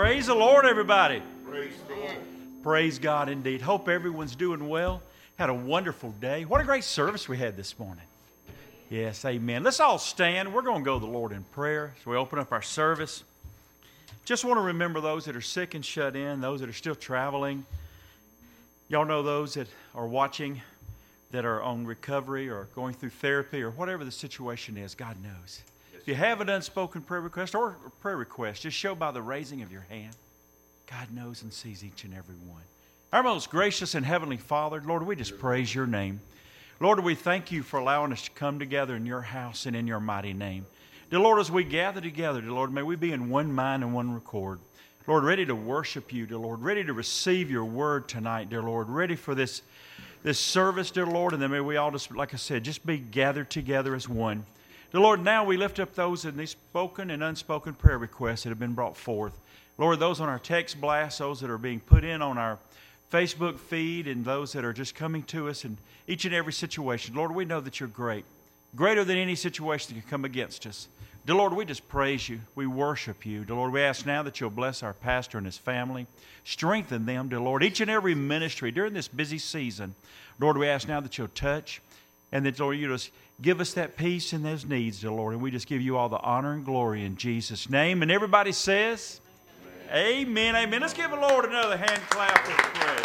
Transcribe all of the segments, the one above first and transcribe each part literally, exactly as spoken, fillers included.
Praise the Lord, everybody. Praise the Lord. Praise God indeed. Hope everyone's doing well. Had a wonderful day. What a great service we had this morning. Yes, amen. Let's all stand. We're going to go to the Lord in prayer as we open up our service. Just want to remember those that are sick and shut in, those that are still traveling. Y'all know those that are watching that are on recovery or going through therapy or whatever the situation is. God knows. If you have an unspoken prayer request or a prayer request, just show by the raising of your hand. God knows and sees each and every one. Our most gracious and heavenly Father, Lord, we just praise your name. Lord, we thank you for allowing us to come together in your house and in your mighty name. Dear Lord, as we gather together, dear Lord, may we be in one mind and one accord. Lord, ready to worship you, dear Lord, ready to receive your word tonight, dear Lord, ready for this, this service, dear Lord, and then may we all just, like I said, just be gathered together as one. Dear Lord, now we lift up those in these spoken and unspoken prayer requests that have been brought forth. Lord, those on our text blast, those that are being put in on our Facebook feed, and those that are just coming to us in each and every situation. Lord, we know that you're great, greater than any situation that can come against us. Dear Lord, we just praise you. We worship you. Dear Lord, we ask now that you'll bless our pastor and his family. Strengthen them, dear Lord, each and every ministry during this busy season. Lord, we ask now that you'll touch and that, Lord, you just give us that peace and those needs, dear Lord. And we just give you all the honor and glory in Jesus' name. And everybody says, amen, amen. Let's give the Lord another hand clap of praise.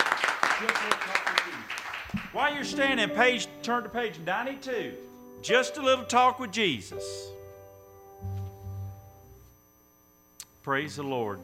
While you're standing, page, turn to page ninety-two. Just a little talk with Jesus. Praise the Lord.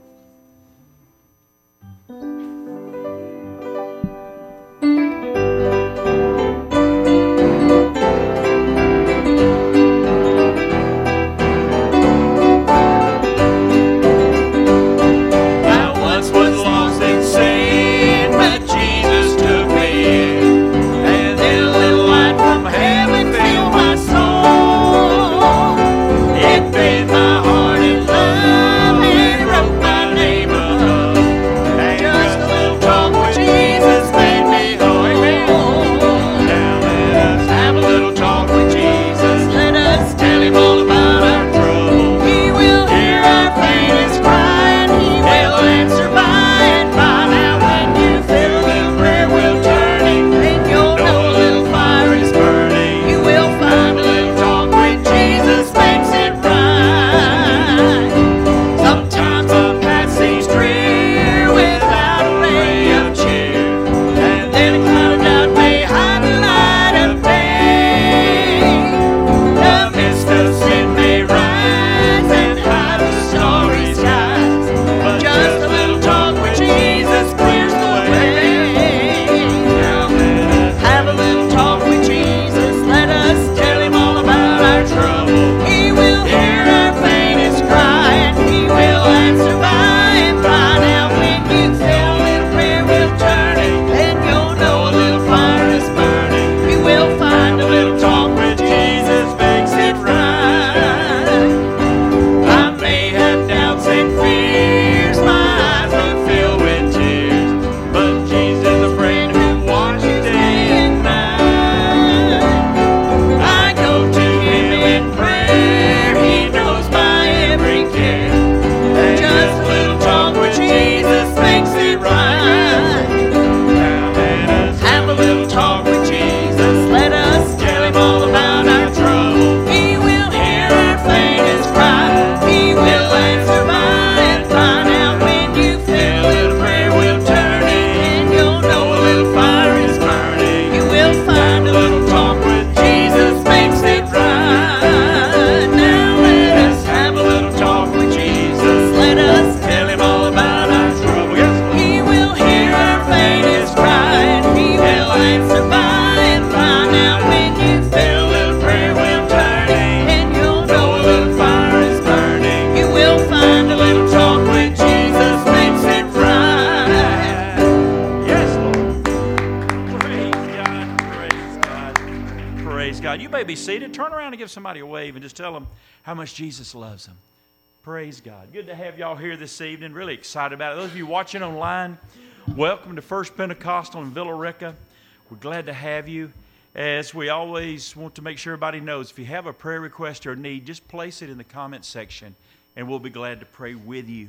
Somebody a wave and just tell them how much Jesus loves them. Praise God. Good to have y'all here this evening. Really excited about it. Those of you watching online, welcome to First Pentecostal in Villa Rica. We're glad to have you. As we always want to make sure everybody knows, if you have a prayer request or need, just place it in the comment section and we'll be glad to pray with you.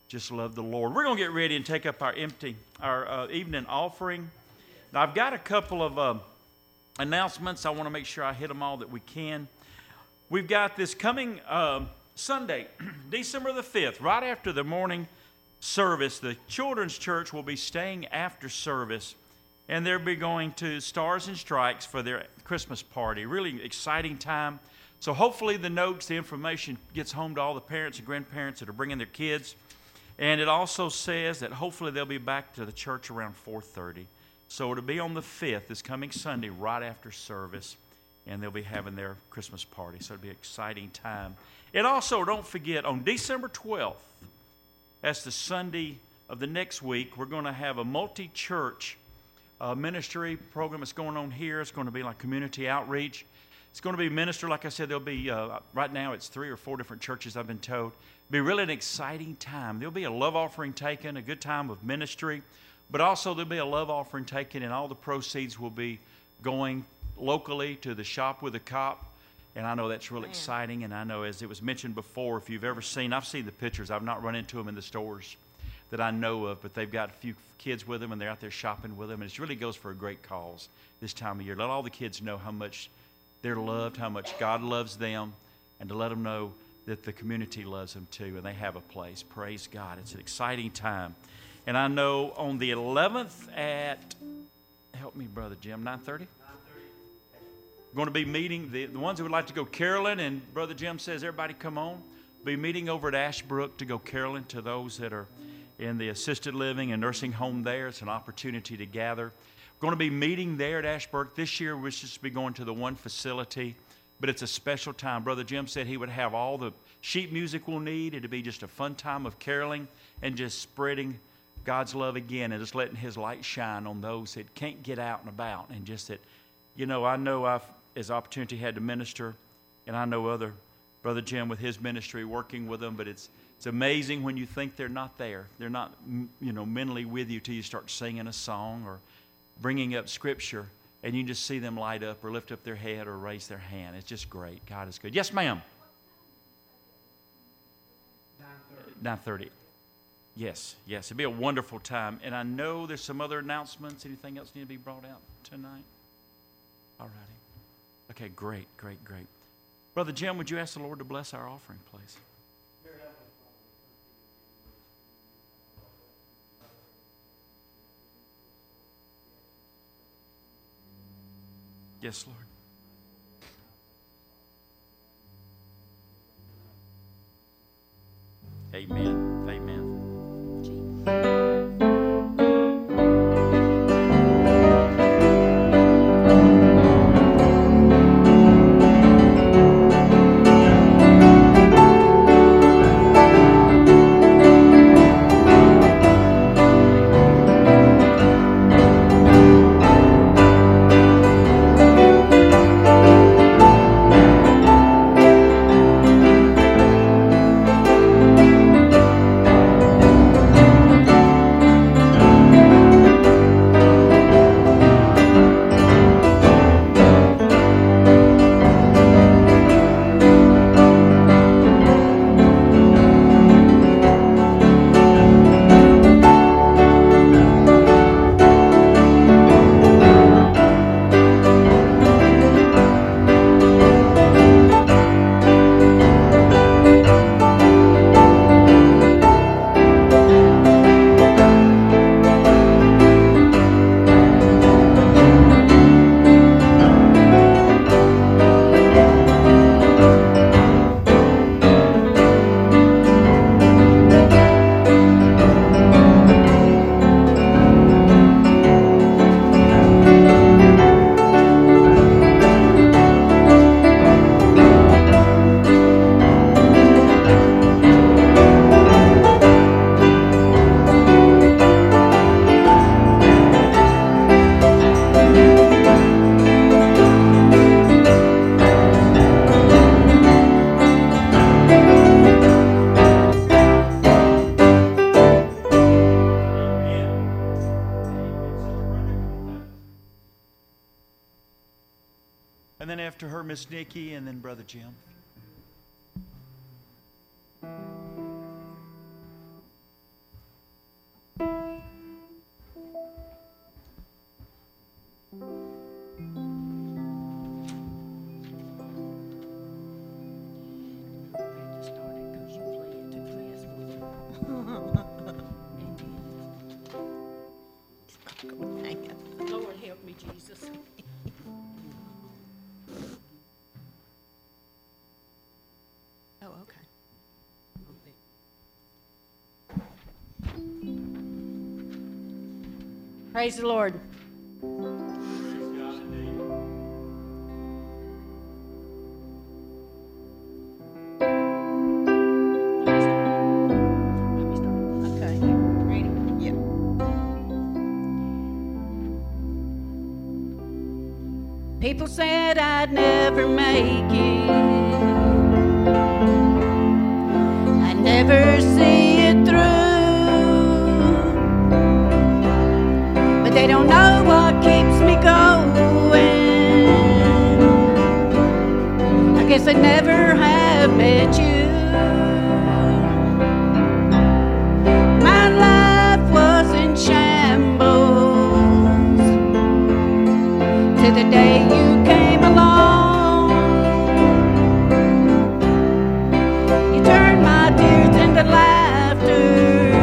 just love the Lord. We're going to get ready and take up our empty, our uh, evening offering. Now, I've got a couple of uh, announcements. I want to make sure I hit them all that we can. We've got this coming uh, Sunday, December the fifth, right after the morning service. The Children's Church will be staying after service, and they'll be going to Stars and Strikes for their Christmas party. Really exciting time. So hopefully the notes, the information gets home to all the parents and grandparents that are bringing their kids. And it also says that hopefully they'll be back to the church around four thirty. So it'll be on the fifth, this coming Sunday, right after service. And they'll be having their Christmas party. So it'll be an exciting time. And also, don't forget, on December twelfth, that's the Sunday of the next week, we're going to have a multi-church uh, ministry program that's going on here. It's going to be like community outreach. It's going to be minister, like I said, there'll be, uh, right now it's three or four different churches I've been told. It'll be really an exciting time. There'll be a love offering taken, a good time of ministry, but also there'll be a love offering taken, and all the proceeds will be going locally to the Shop with a Cop. And I know that's real exciting, and I know, as it was mentioned before, if you've ever seen, I've seen the pictures. I've not run into them in the stores that I know of, but they've got a few kids with them, and they're out there shopping with them, and it really goes for a great cause this time of year. Let all the kids know how much they're loved, how much God loves them, and to let them know that the community loves them too, and they have a place. Praise God. It's an exciting time. And I know on the eleventh at, help me, Brother Jim, nine thirty? We're going to be meeting, the, the ones who would like to go caroling, and Brother Jim says, everybody come on. Be meeting over at Ashbrook to go caroling to those that are in the assisted living and nursing home there. It's an opportunity to gather. Going to be meeting there at Ashbrook. This year we're just be going to the one facility, but it's a special time. Brother Jim said he would have all the sheet music we'll need. It'd be just a fun time of caroling and just spreading God's love again, and just letting His light shine on those that can't get out and about. And just that, you know, I know I've, as opportunity had to minister, and I know other, Brother Jim with his ministry working with them, but it's it's amazing when you think they're not there. They're not, you know, mentally with you till you start singing a song or bringing up Scripture, and you just see them light up or lift up their head or raise their hand. It's just great. God is good. Yes, ma'am. nine thirty. Yes, yes. It'll be a wonderful time. And I know there's some other announcements. Anything else need to be brought out tonight? All righty. Okay, great, great, great. Brother Jim, would you ask the Lord to bless our offering, please? Yes, Lord. Amen. Amen. And then after her, Miss Nikki, and then Brother Jim. Praise the Lord. Okay, ready? Yeah. People said I'd never make it. I'd never see it through. They don't know what keeps me going. I guess I never have met you. My life was in shambles till the day you came along. You turned my tears into laughter.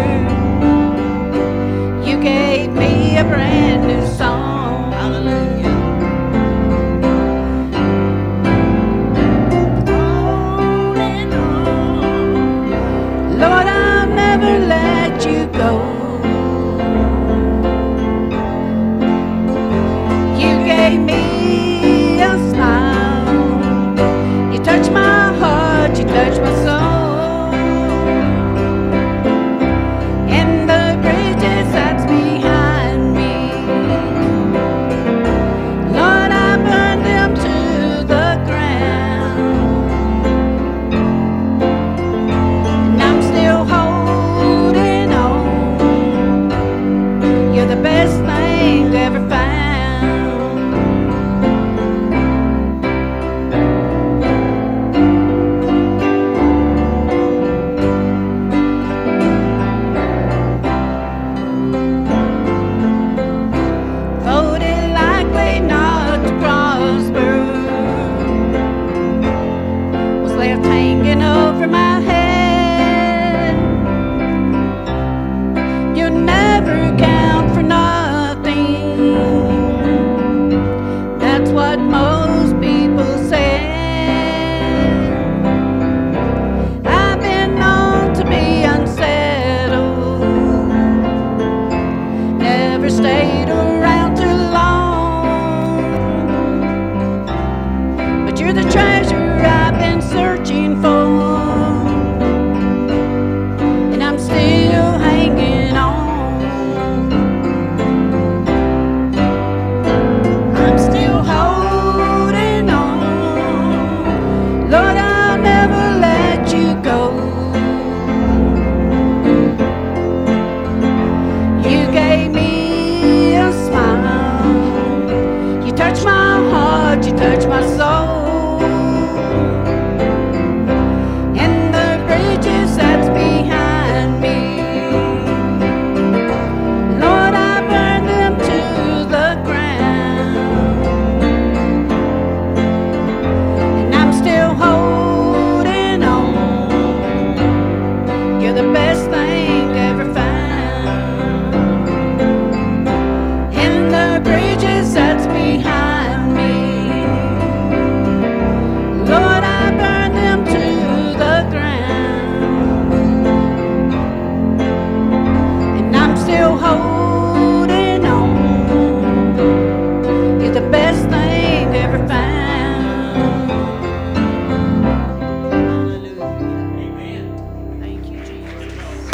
You gave me a brand new song. Hallelujah. On and on. Lord, I'll never let you go. You gave me a smile. You touched my heart, you touched my soul. And the bridges that's behind me, Lord, I burned them to the ground. And I'm still holding on. You're the best thing ever found. Voted likely not to prosper, was left hanging over my head. You never count for nothing. That's what most people say. I've been known to be unsettled, never stayed around too long. But you're the treasure I've been searching for, and I'm still hanging on. I'm still holding on. Lord, I'll never let you go. You gave me a smile. You touched my heart, you touched my soul. And the bridges that's behind me, Lord, I burned them to the ground. And I'm still holding on. You're the best thing ever found. And the bridges that's behind me, Lord, I burned them to the ground. And I'm still holding on. You're the best thing ever found. Hallelujah. Amen. Thank you, Jesus.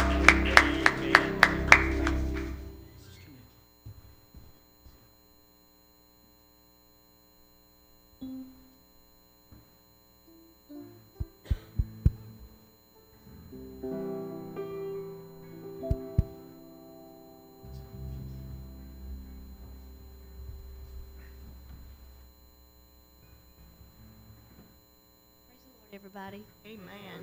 Everybody. Amen.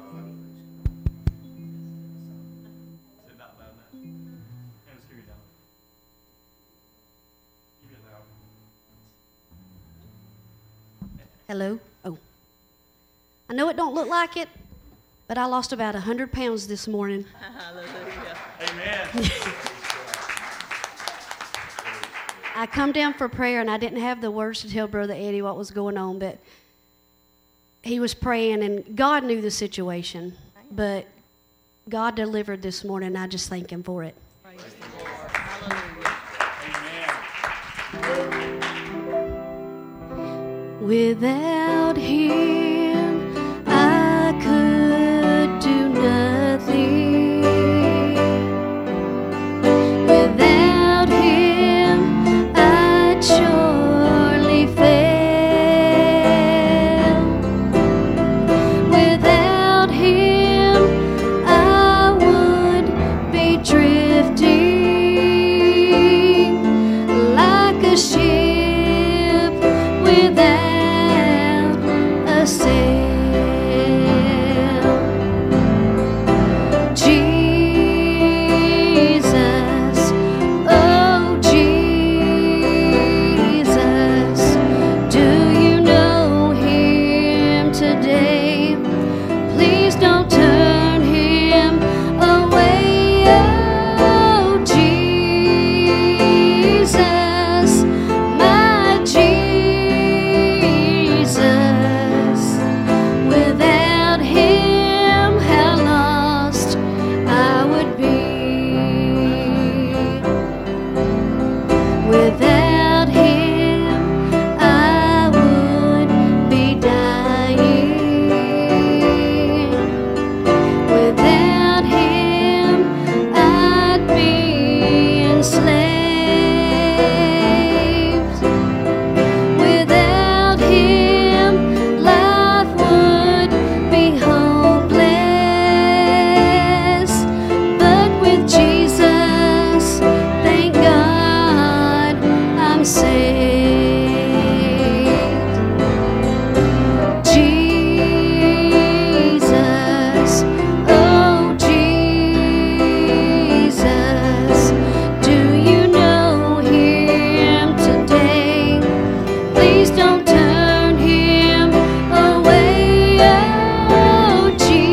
Hello. Oh. I know it don't look like it, but I lost about one hundred pounds this morning. Hallelujah. Amen. I come down for prayer, and I didn't have the words to tell Brother Eddie what was going on, but he was praying, and God knew the situation, but God delivered this morning, and I just thank him for it. Praise the Lord. Hallelujah. Without him, I could do nothing. Without him, I'd surely fail. Without him, I would be drifting like a ship without a sail. Jesus, oh Jesus, do you know him today? Please don't turn him away. Oh Jesus, my Jesus. Without him, how lost I would be. Without him, I would be dying. Without him, I'd be enslaved. Without him, life would be hopeless. But with Jesus, thank God I'm saved. Jesus, oh Jesus, do you know him today? Please don't turn him away. Oh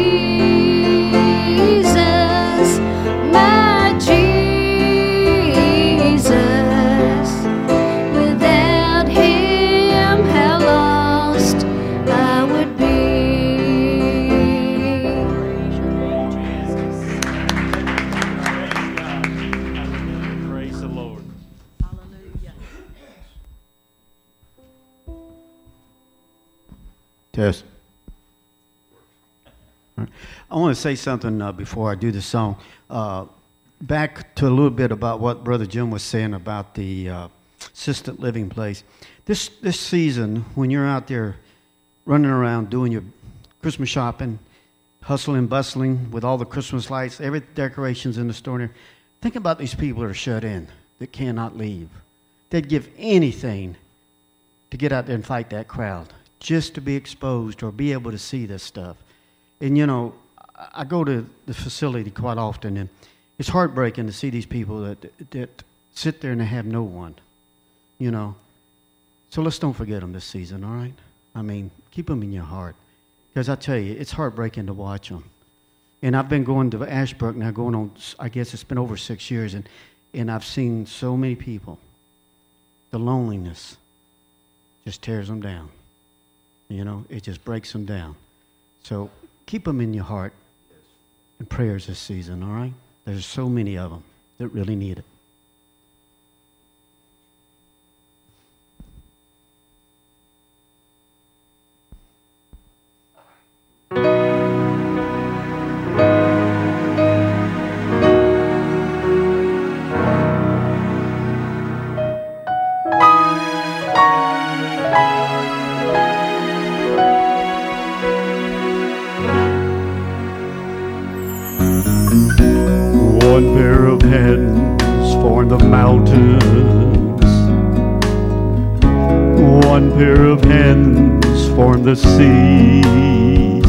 Jesus, my Jesus. Without him, how lost I would be. Praise the Lord. Test. All right. I want to say something uh, before I do the song. Uh, back to a little bit about what Brother Jim was saying about the uh, assisted living place. This this season, when you're out there running around doing your Christmas shopping, hustling, bustling with all the Christmas lights, every decorations in the store, there, think about these people that are shut in, that cannot leave. They'd give anything to get out there and fight that crowd, just to be exposed or be able to see this stuff. And, you know, I I go to the facility quite often, and it's heartbreaking to see these people that that sit there and they have no one, you know. So let's don't forget them this season, all right? I mean, keep them in your heart. Because I tell you, it's heartbreaking to watch them. And I've been going to Ashbrook now, going on, I guess it's been over six years, and, and I've seen so many people. The loneliness just tears them down. You know, it just breaks them down. So keep them in your heart and prayers this season, all right? There's so many of them that really need it. One pair of hands for the mountains, one pair of hands form the seas,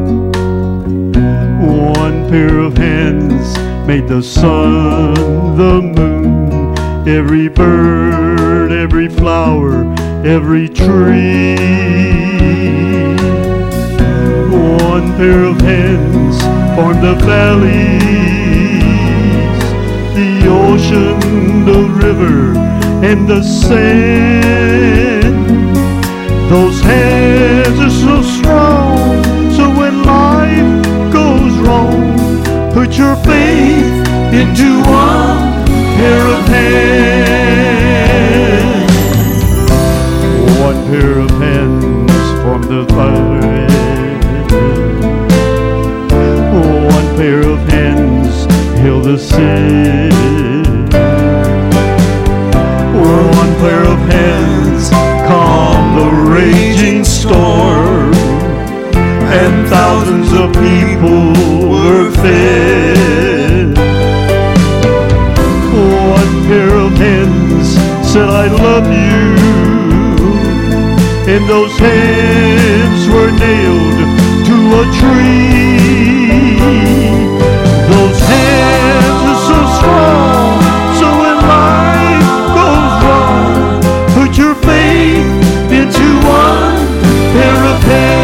one pair of hands made the sun, the moon, every bird, every flower, every tree. One pair of hands form the valleys, the ocean, the river, and the sand. Those hands are so strong, so when life goes wrong, put your faith into one pair of hands. One pair of hands sit, where one pair of hands calmed the raging storm, and thousands of people were fed. One pair of hands said, I love you, and those hands were nailed to a tree. Those hands are so strong, so when life goes wrong, put your faith into one pair of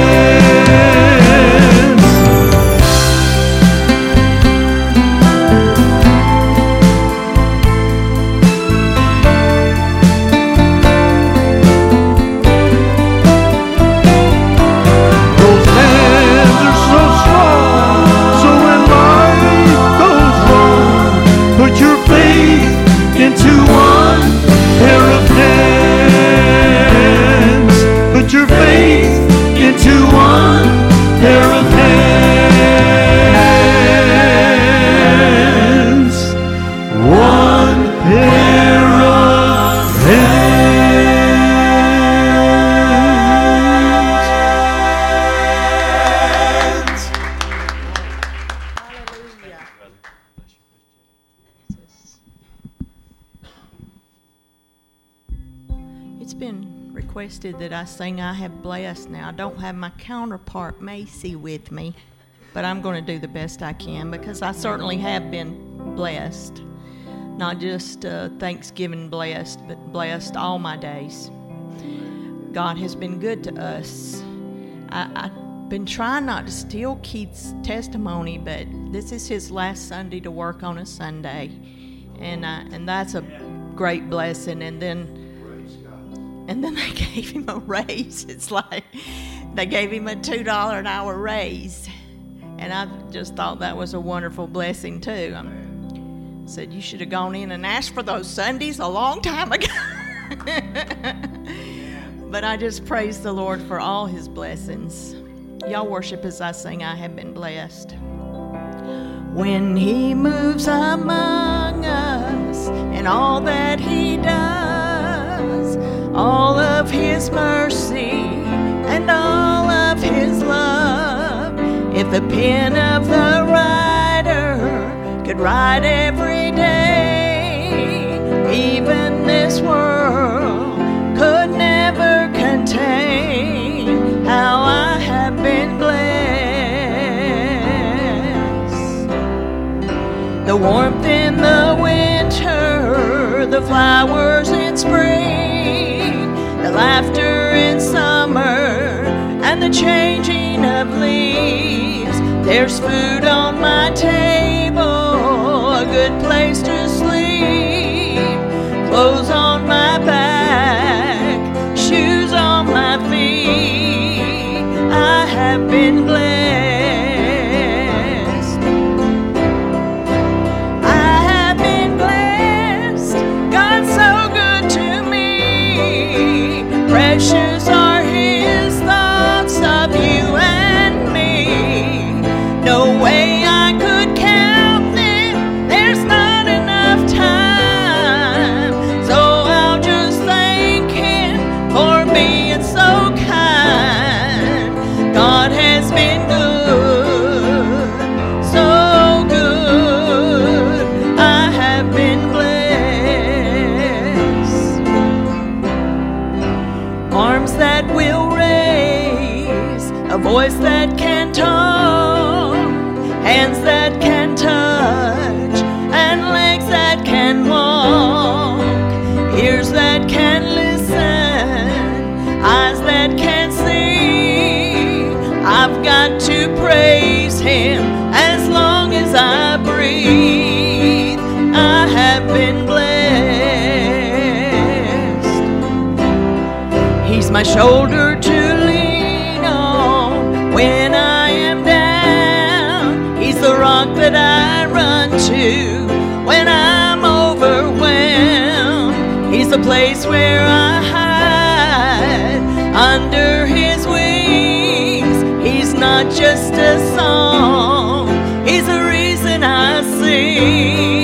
hands. Those hands are so strong, so when life goes wrong, put your faith into one pair of hands. Put your faith into one pair of hands. One pair of hands. It's been requested that I sing I Have Blessed. Now, I don't have my counterpart, Macy, with me, but I'm going to do the best I can because I certainly have been blessed. Not just uh, Thanksgiving blessed, but blessed all my days. God has been good to us. I, I've been trying not to steal Keith's testimony, but this is his last Sunday to work on a Sunday, and uh, and that's a great blessing. And then. And then they gave him a raise. It's like they gave him a two dollars an hour raise. And I just thought that was a wonderful blessing, too. I said, you should have gone in and asked for those Sundays a long time ago. But I just praise the Lord for all his blessings. Y'all worship as I sing, I have been blessed. When he moves among us and all that he does, all of his mercy and all of his love. If the pen of the writer could write every day, even this world could never contain how I have been blessed. The warmth in the winter, the flowers in spring, the laughter in summer, and the changing of leaves. There's food on my table, a good place to sleep, clothes on my back, shoes on my feet. I have been blessed. I have been blessed. God's so good to me. Precious are his thoughts of you and me. No way I could count them. There's not enough time. So I'll just thank him for being so kind. God has been good, so good. I have been blessed. Arms that will raise, a voice that can talk, hands that can touch, and legs that can walk, ears that can listen, eyes that can see. I've got to praise him as long as I breathe. I have been blessed. He's my shoulder to lean on when I am down. He's the rock that I run to when I'm overwhelmed. He's the place where I hide under his wings. He's not just a song, he's the reason I sing.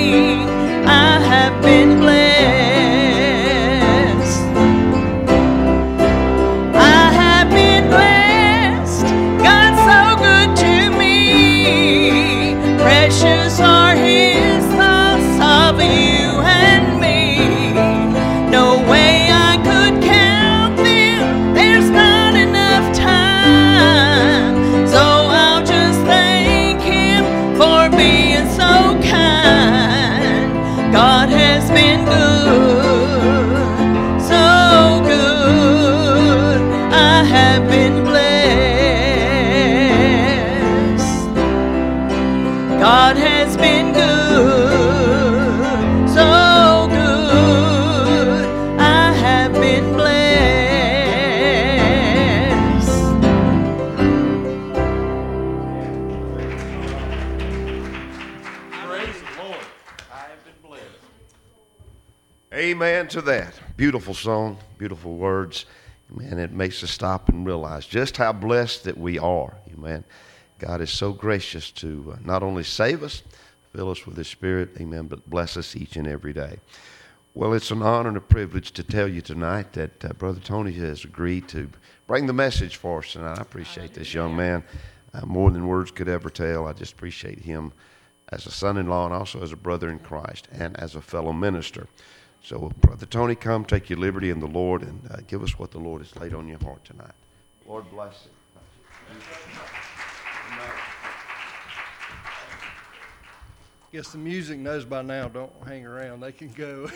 Amen to that. Beautiful song, beautiful words. Man, it makes us stop and realize just how blessed that we are. Amen. God is so gracious to uh, not only save us, fill us with His Spirit, amen, but bless us each and every day. Well, it's an honor and a privilege to tell you tonight that uh, Brother Tony has agreed to bring the message for us tonight. I appreciate this young man uh, more than words could ever tell. I just appreciate him as a son-in-law and also as a brother in Christ and as a fellow minister. So, Brother Tony, come take your liberty in the Lord and uh, give us what the Lord has laid on your heart tonight. Lord bless it. Guess the music knows by now, don't hang around. They can go.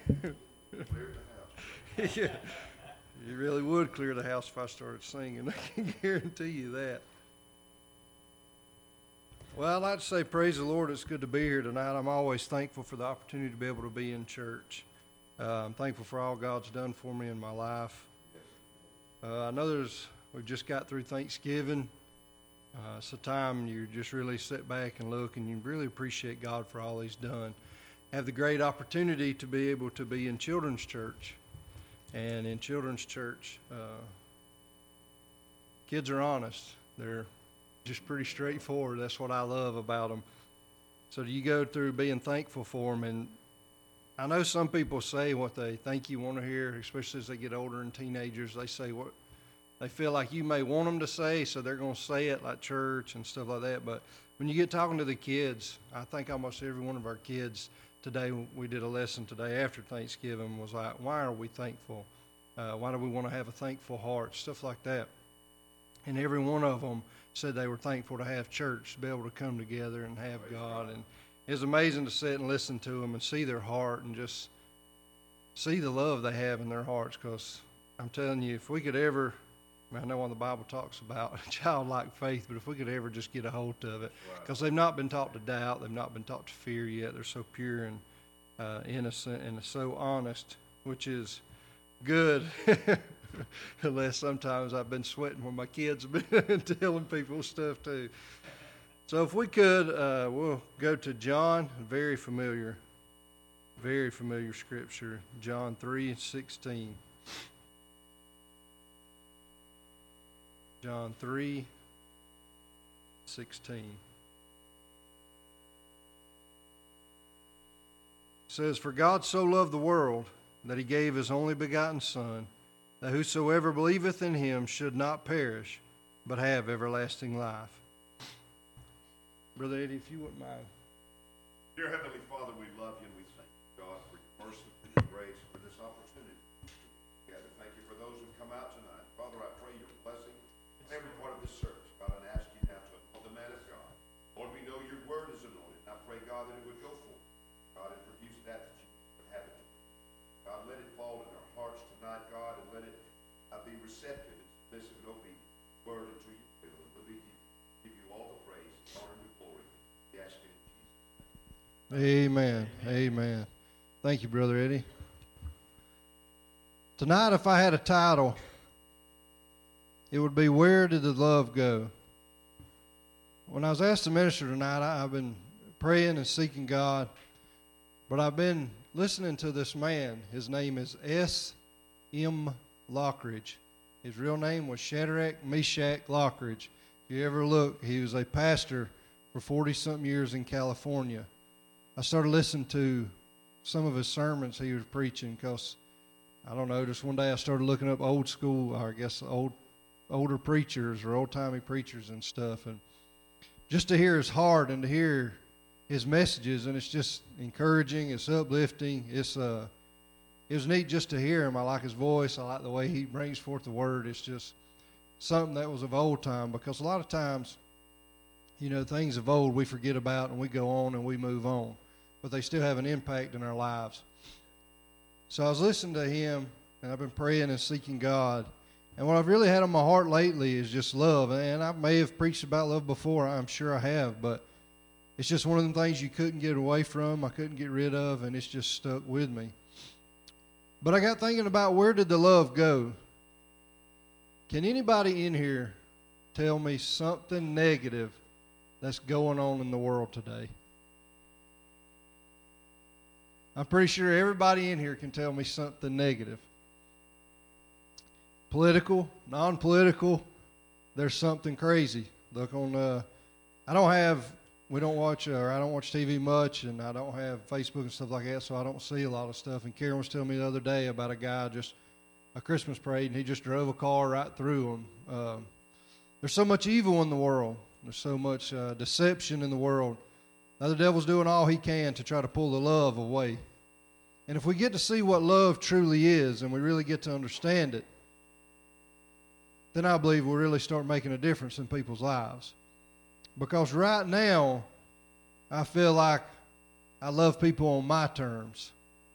Yeah, you really would clear the house if I started singing. I can guarantee you that. Well, I'd like to say praise the Lord. It's good to be here tonight. I'm always thankful for the opportunity to be able to be in church. Uh, I'm thankful for all God's done for me in my life. Uh, I know there's, we've just got through Thanksgiving. Uh, it's a time you just really sit back and look and you really appreciate God for all He's done. Have the great opportunity to be able to be in children's church. And in children's church, uh, kids are honest. They're just pretty straightforward. That's what I love about them. So you go through being thankful for them. And I know some people say what they think you want to hear, especially as they get older and teenagers. They say what they feel like you may want them to say, so they're going to say it like church and stuff like that. But when you get talking to the kids, I think almost every one of our kids today, we did a lesson today after Thanksgiving, was like, why are we thankful? Uh, why do we want to have a thankful heart? Stuff like that. And every one of them said they were thankful to have church, to be able to come together and have God. And it was amazing to sit and listen to them and see their heart and just see the love they have in their hearts. Because I'm telling you, if we could ever, I, mean, I know when the Bible talks about childlike faith, but if we could ever just get a hold of it, because they've not been taught to doubt, they've not been taught to fear yet. They're so pure and uh, innocent and so honest, which is good. Unless sometimes I've been sweating when my kids have been telling people stuff too. So if we could, uh, we'll go to John, very familiar, very familiar scripture, John three and sixteen. John three, sixteen. It says, "For God so loved the world that He gave His only begotten Son, that whosoever believeth in Him should not perish, but have everlasting life." Brother Eddie, if you wouldn't mind. Dear Heavenly Father, we love you and we thank you, God, for your mercy and your grace for this opportunity. God, thank you for those who come out tonight. Father, I pray your blessing in every part of this service. God, I ask you now to anoint the man of God. Lord, we know your word is anointed. I pray, God, that it would go forth, God, and produce that that you would have it to do. God, let it fall in our hearts tonight, God, and let it uh, be receptive and submissive and obedient word unto your will. And we'll be, give you all the praise, honor, and glory. We ask it in Jesus' name. Amen. Amen. Thank you, Brother Eddie. Tonight, if I had a title, it would be, "Where Did the Love Go?" When I was asked to minister tonight, I, I've been praying and seeking God, but I've been listening to this man. His name is S M Lockridge. His real name was Shadrach Meshach Lockridge. If you ever look, he was a pastor for forty-something years in California. I started listening to some of his sermons he was preaching because, I don't know, just one day I started looking up old school, or I guess old, older preachers or old-timey preachers and stuff. And just to hear his heart and to hear his messages, and it's just encouraging, it's uplifting, it's uh, it was neat just to hear him. I like his voice, I like the way he brings forth the word. It's just something that was of old time, because a lot of times, you know, things of old we forget about and we go on and we move on, but they still have an impact in our lives. So I was listening to him, and I've been praying and seeking God, and what I've really had on my heart lately is just love. And I may have preached about love before, I'm sure I have, but it's just one of them things you couldn't get away from, I couldn't get rid of, and it's just stuck with me. But I got thinking about, where did the love go? Can anybody in here tell me something negative that's going on in the world today? I'm pretty sure everybody in here can tell me something negative. Political, non-political, there's something crazy. Look on, uh, I don't have, we don't watch, or I don't watch T V much, and I don't have Facebook and stuff like that, so I don't see a lot of stuff. And Karen was telling me the other day about a guy just, a Christmas parade, and he just drove a car right through them. Uh, there's so much evil in the world. There's so much uh, deception in the world. Now the devil's doing all he can to try to pull the love away. And if we get to see what love truly is, and we really get to understand it, then I believe we'll really start making a difference in people's lives. Because right now, I feel like I love people on my terms.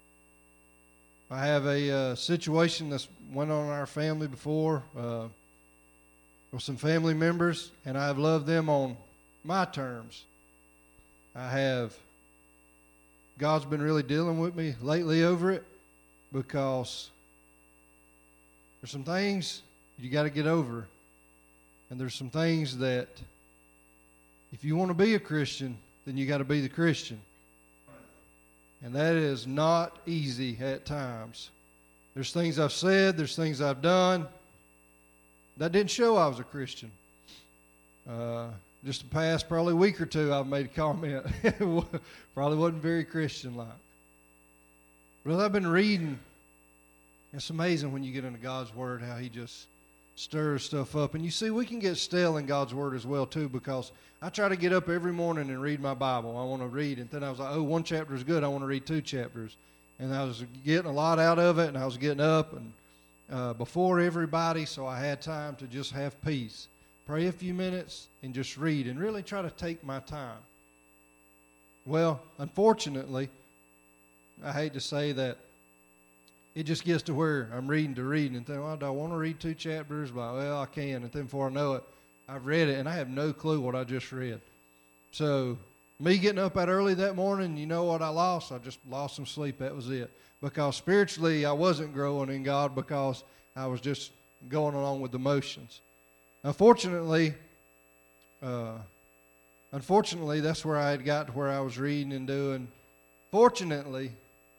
I have a uh, situation that's went on in our family before uh, with some family members, and I've loved them on my terms. I have, God's been really dealing with me lately over it, because there's some things you got to get over, and there's some things that if you want to be a Christian, then you got to be the Christian. And that is not easy at times. There's things I've said, there's things I've done that didn't show I was a Christian. Uh, just the past probably week or two, I've made a comment. Probably wasn't very Christian-like. But as I've been reading, it's amazing when you get into God's Word how He just stirs stuff up. And you see, we can get stale in God's Word as well, too, because I try to get up every morning and read my Bible. I want to read, and then I was like, oh, one chapter is good. I want to read two chapters. And I was getting a lot out of it, and I was getting up and uh, before everybody, so I had time to just have peace. Pray a few minutes and just read and really try to take my time. Well, unfortunately, I hate to say that it just gets to where I'm reading to read and think, well, do I want to read two chapters? But, well, I can. And then before I know it, I've read it, and I have no clue what I just read. So me getting up that early that morning, you know what I lost? I just lost some sleep. That was it. Because spiritually, I wasn't growing in God because I was just going along with the motions. Unfortunately, uh, unfortunately, that's where I had got to where I was reading and doing. Fortunately,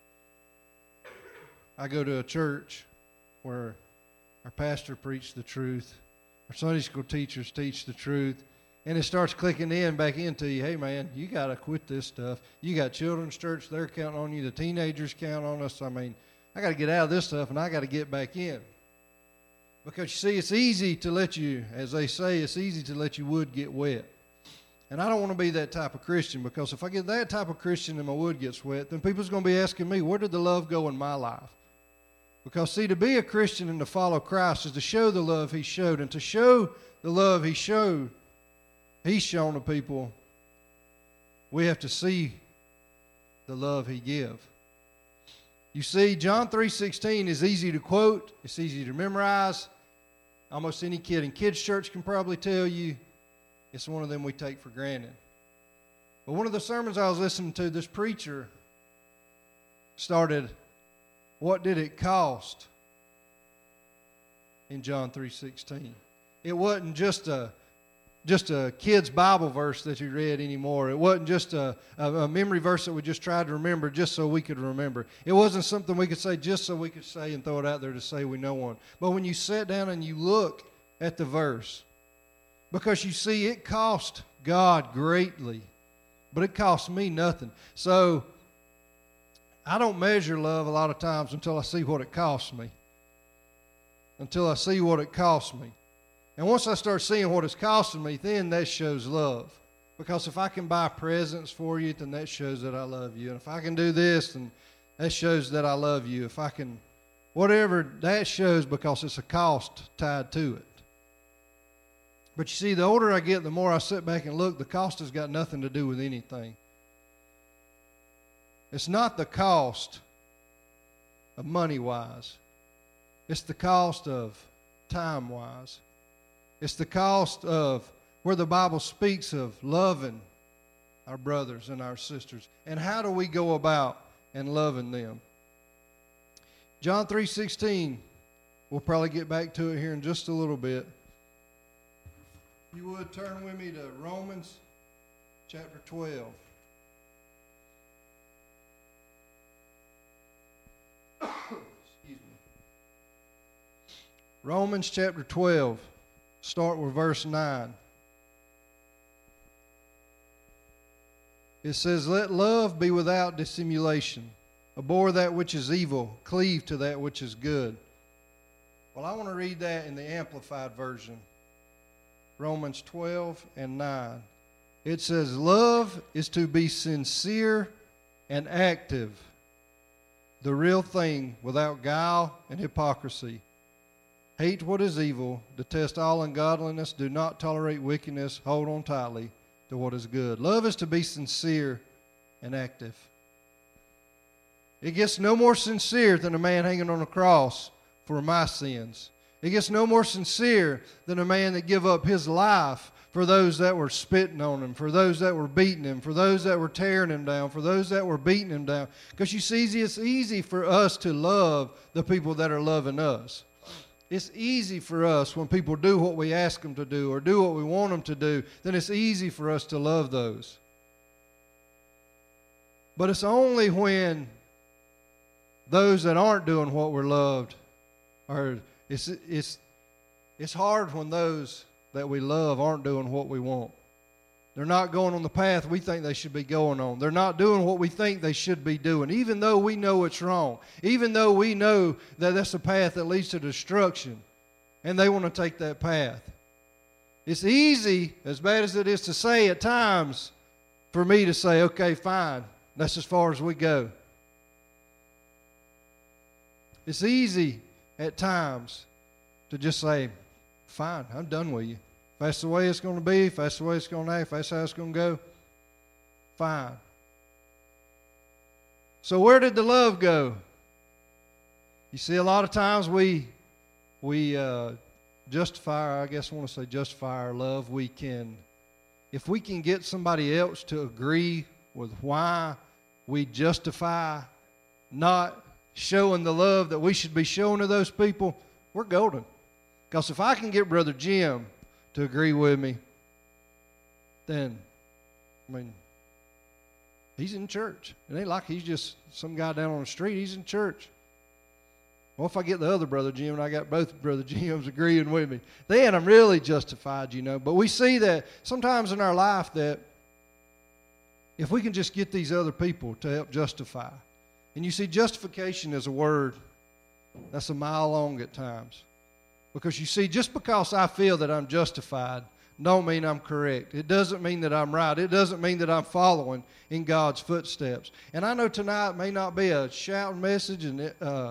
I go to a church where our pastor preached the truth. Our Sunday school teachers teach the truth. And it starts clicking in back into you, hey, man, you got to quit this stuff. You got children's church, they're counting on you. The teenagers count on us. I mean, I got to get out of this stuff, and I got to get back in. Because, you see, it's easy to let you, as they say, it's easy to let your wood get wet. And I don't want to be that type of Christian, because if I get that type of Christian and my wood gets wet, then people's going to be asking me, where did the love go in my life? Because, see, to be a Christian and to follow Christ is to show the love He showed. And to show the love He showed, He's shown to people, we have to see the love He give. You see, John three sixteen is easy to quote. It's easy to memorize. Almost any kid in kids' church can probably tell you. It's one of them we take for granted. But one of the sermons I was listening to, this preacher started, what did it cost in John three sixteen? It wasn't just a just a kid's Bible verse that you read anymore. It wasn't just a, a, a memory verse that we just tried to remember just so we could remember. It wasn't something we could say just so we could say and throw it out there to say we know one. But when you sit down and you look at the verse, because you see it cost God greatly, but it cost me nothing. So I don't measure love a lot of times until I see what it costs me. Until I see what it costs me. And once I start seeing what it's costing me, then that shows love. Because if I can buy presents for you, then that shows that I love you. And if I can do this, then that shows that I love you. If I can, whatever, that shows because it's a cost tied to it. But you see, the older I get, the more I sit back and look, the cost has got nothing to do with anything. It's not the cost of money-wise. It's the cost of time-wise. It's the cost of where the Bible speaks of loving our brothers and our sisters. And how do we go about and loving them? John three sixteen, we'll probably get back to it here in just a little bit. If you would, turn with me to Romans chapter twelve. Romans chapter twelve, start with verse nine. It says, let love be without dissimulation. Abhor that which is evil. Cleave to that which is good. Well, I want to read that in the Amplified Version. Romans twelve and nine. It says, love is to be sincere and active, the real thing, without guile and hypocrisy. Hate what is evil, detest all ungodliness, do not tolerate wickedness, hold on tightly to what is good. Love is to be sincere and active. It gets no more sincere than a man hanging on a cross for my sins. It gets no more sincere than a man that give up his life for those that were spitting on him, for those that were beating him, for those that were tearing him down, for those that were beating him down. Because you see, it's easy for us to love the people that are loving us. It's easy for us when people do what we ask them to do or do what we want them to do, then it's easy for us to love those. But it's only when those that aren't doing what we're loved are, it's, it's, it's hard when those that we love aren't doing what we want. They're not going on the path we think they should be going on. They're not doing what we think they should be doing, even though we know it's wrong, even though we know that that's a path that leads to destruction, and they want to take that path. It's easy, as bad as it is to say at times, for me to say, okay, fine, that's as far as we go. It's easy at times to just say, fine, I'm done with you. If that's the way it's going to be, if that's the way it's going to act, if that's how it's going to go, fine. So where did the love go? You see, a lot of times we we uh, justify, I guess I want to say justify our love. We can, if we can get somebody else to agree with why we justify not showing the love that we should be showing to those people, we're golden. Because if I can get Brother Jim to agree with me, then, I mean, he's in church. It ain't like he's just some guy down on the street. He's in church. Well, if I get the other Brother Jim and I got both Brother Jims agreeing with me, then I'm really justified, you know. But we see that sometimes in our life that if we can just get these other people to help justify. And you see, justification is a word that's a mile long at times. Because you see, just because I feel that I'm justified don't mean I'm correct. It doesn't mean that I'm right. It doesn't mean that I'm following in God's footsteps. And I know tonight may not be a shouting message, and it, uh,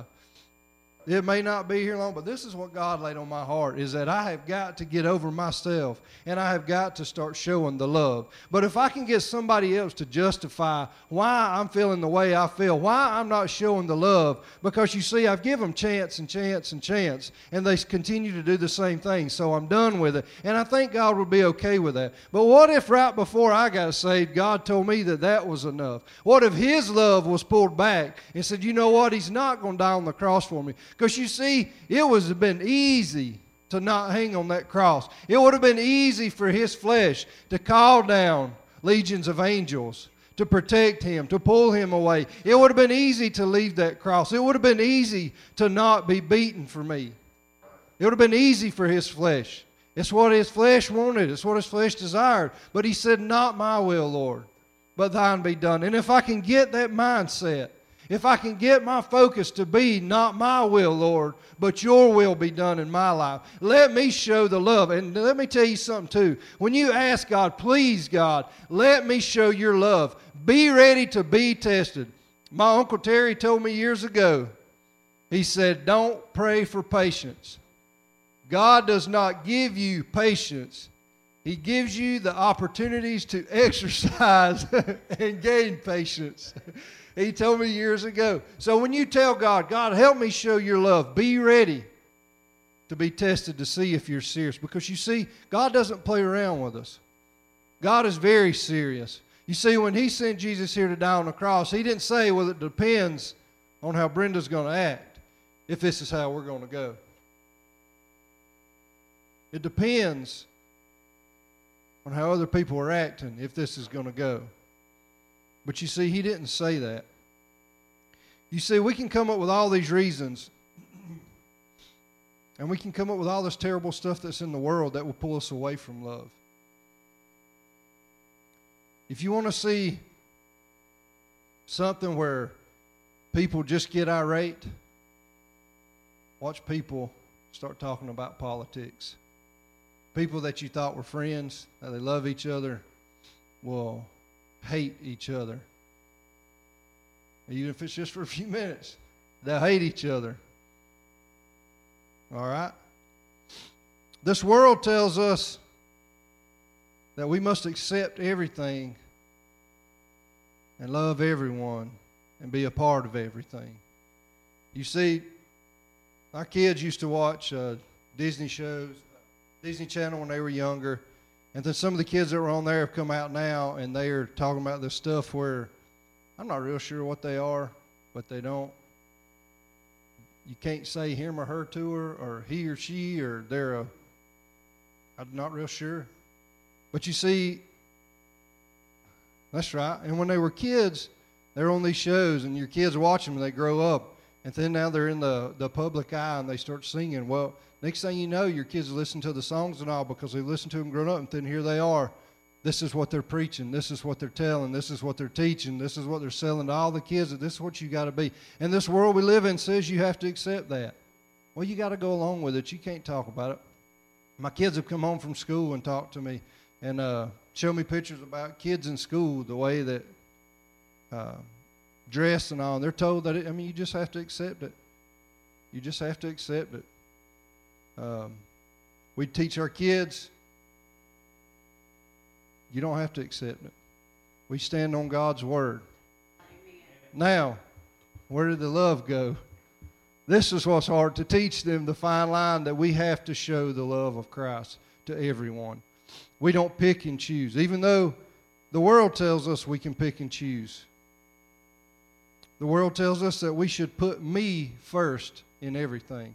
it may not be here long, but this is what God laid on my heart, is that I have got to get over myself, and I have got to start showing the love. But if I can get somebody else to justify why I'm feeling the way I feel, why I'm not showing the love, because you see, I've given them chance and chance and chance, and they continue to do the same thing, so I'm done with it. And I think God would be okay with that. But what if right before I got saved, God told me that that was enough? What if His love was pulled back and said, you know what, He's not going to die on the cross for me? Because you see, it would have been easy to not hang on that cross. It would have been easy for His flesh to call down legions of angels to protect Him, to pull Him away. It would have been easy to leave that cross. It would have been easy to not be beaten for me. It would have been easy for His flesh. It's what His flesh wanted. It's what His flesh desired. But He said, not my will, Lord, but thine be done. And if I can get that mindset, if I can get my focus to be not my will, Lord, but your will be done in my life, let me show the love. And let me tell you something too. When you ask God, please God, let me show your love. Be ready to be tested. My Uncle Terry told me years ago, he said, don't pray for patience. God does not give you patience. He gives you the opportunities to exercise and gain patience. He told me years ago. So when you tell God, God, help me show your love, be ready to be tested to see if you're serious. Because you see, God doesn't play around with us. God is very serious. You see, when He sent Jesus here to die on the cross, He didn't say, well, it depends on how Brenda's going to act, if this is how we're going to go. It depends on how other people are acting, if this is going to go. But you see, He didn't say that. You see, we can come up with all these reasons And we can come up with all this terrible stuff that's in the world that will pull us away from love. If you want to see something where people just get irate, watch people start talking about politics. People that you thought were friends, that they love each other, will hate each other. Even if it's just for a few minutes, they'll hate each other. All right? This world tells us that we must accept everything and love everyone and be a part of everything. You see, our kids used to watch uh, Disney shows, Disney Channel when they were younger, and then some of the kids that were on there have come out now, and they are talking about this stuff where I'm not real sure what they are, but they don't. You can't say him or her to her, or he or she, or they're a, I'm not real sure. But you see, that's right. And when they were kids, they're on these shows, and your kids watch them, and they grow up. And then now they're in the, the public eye, and they start singing. Well, next thing you know, your kids listen to the songs and all because they listened to them growing up, and then here they are. This is what they're preaching. This is what they're telling. This is what they're teaching. This is what they're selling to all the kids. That this is what you got to be. And this world we live in says you have to accept that. Well, you got to go along with it. You can't talk about it. My kids have come home from school and talked to me and uh, show me pictures about kids in school, the way that uh, dress and all. And they're told that, it, I mean, you just have to accept it. You just have to accept it. Um, we teach our kids, you don't have to accept it. We stand on God's word. Amen. Now, where did the love go? This is what's hard, to teach them the fine line that we have to show the love of Christ to everyone. We don't pick and choose, even though the world tells us we can pick and choose. The world tells us that we should put me first in everything.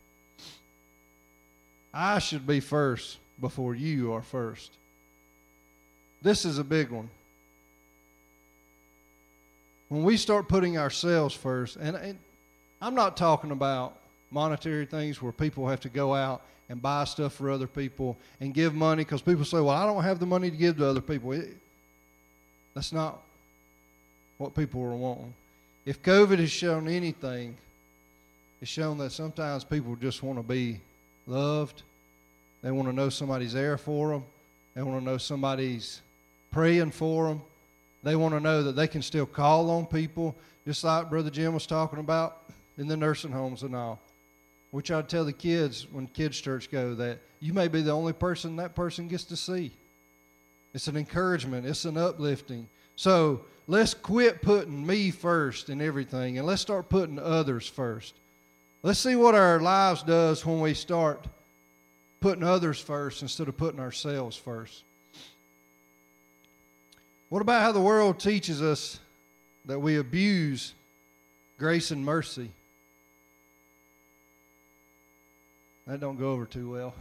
I should be first before you are first. This is a big one. When we start putting ourselves first, and, and I'm not talking about monetary things where people have to go out and buy stuff for other people and give money, because people say, well, I don't have the money to give to other people. It, that's not what people are wanting. If COVID has shown anything, it's shown that sometimes people just want to be loved. They want to know somebody's there for them. They want to know somebody's praying for them. They want to know that they can still call on people, just like Brother Jim was talking about in the nursing homes and all. We try to tell the kids when kids' church go that you may be the only person that person gets to see. It's an encouragement. It's an uplifting. So let's quit putting me first in everything, and let's start putting others first. Let's see what our lives does when we start putting others first instead of putting ourselves first. What about how the world teaches us that we abuse grace and mercy? That don't go over too well.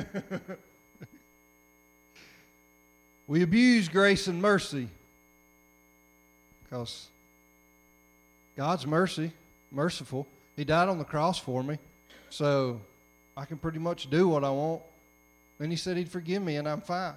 We abuse grace and mercy because God's mercy, merciful. He died on the cross for me, so I can pretty much do what I want. Then he said he'd forgive me, and I'm fine.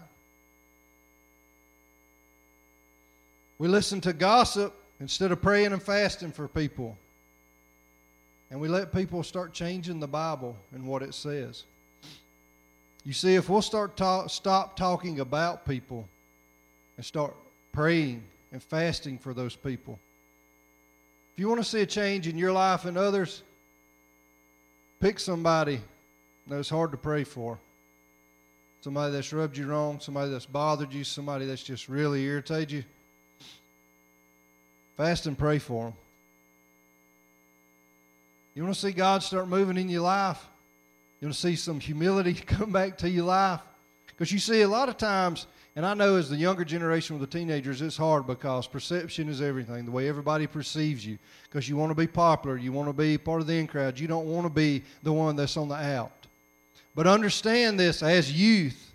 We listen to gossip instead of praying and fasting for people. And we let people start changing the Bible and what it says. You see, if we'll start talk, stop talking about people and start praying and fasting for those people. If you want to see a change in your life and others, pick somebody that's hard to pray for. Somebody that's rubbed you wrong, somebody that's bothered you, somebody that's just really irritated you. Fast and pray for them. You want to see God start moving in your life? You want to see some humility come back to your life? Because you see, a lot of times, and I know as the younger generation with the teenagers, it's hard because perception is everything, the way everybody perceives you. Because you want to be popular, you want to be part of the in crowd, you don't want to be the one that's on the out. But understand this, as youth,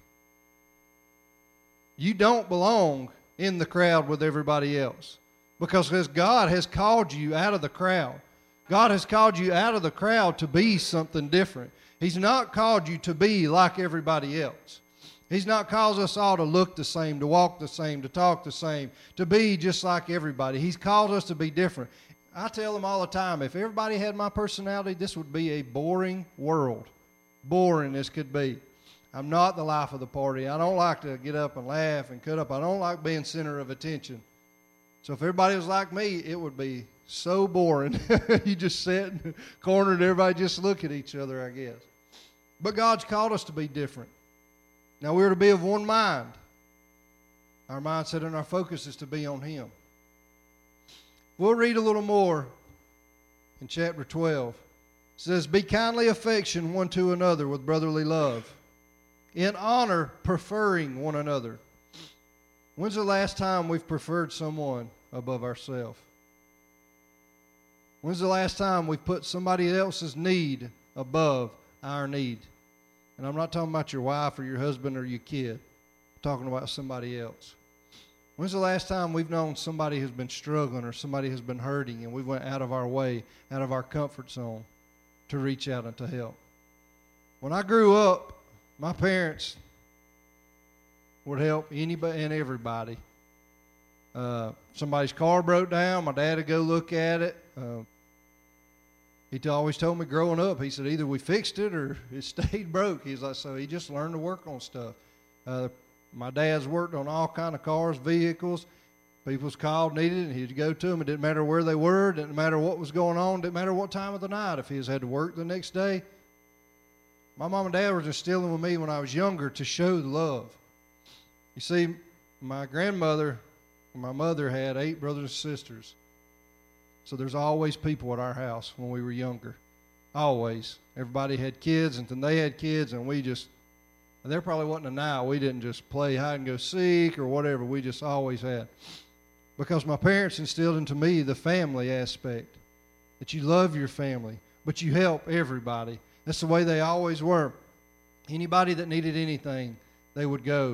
you don't belong in the crowd with everybody else. Because as God has called you out of the crowd, God has called you out of the crowd to be something different. He's not called you to be like everybody else. He's not called us all to look the same, to walk the same, to talk the same, to be just like everybody. He's called us to be different. I tell them all the time, if everybody had my personality, this would be a boring world. Boring as could be. I'm not the life of the party. I don't like to get up and laugh and cut up. I don't like being center of attention. So if everybody was like me, it would be so boring. You just sit in the corner and everybody just look at each other, I guess. But God's called us to be different. Now we're to be of one mind. Our mindset and our focus is to be on Him. We'll read a little more in chapter twelve. It says, be kindly affection one to another with brotherly love, in honor preferring one another. When's the last time we've preferred someone above ourselves? When's the last time we've put somebody else's need above our need? And I'm not talking about your wife or your husband or your kid. I'm talking about somebody else. When's the last time we've known somebody who's been struggling or somebody who's been hurting and we went out of our way, out of our comfort zone to reach out and to help? When I grew up, my parents would help anybody and everybody. Uh, somebody's car broke down, my dad would go look at it. Uh, he always told me growing up, he said either we fixed it or it stayed broke. He's like, so he just learned to work on stuff. Uh, my dad's worked on all kind of cars, vehicles. People's called, needed, and he'd go to them. It didn't matter where they were. It didn't matter what was going on. It didn't matter what time of the night. If he was had to work the next day. My mom and dad were just instilling with me when I was younger to show the love. You see, my grandmother and my mother had eight brothers and sisters. So there's always people at our house when we were younger. Always. Everybody had kids, and then they had kids, and we just, and there probably wasn't a night we didn't just play hide and go seek or whatever. We just always had. Because my parents instilled into me the family aspect, that you love your family, but you help everybody. That's the way they always were. Anybody that needed anything, they would go.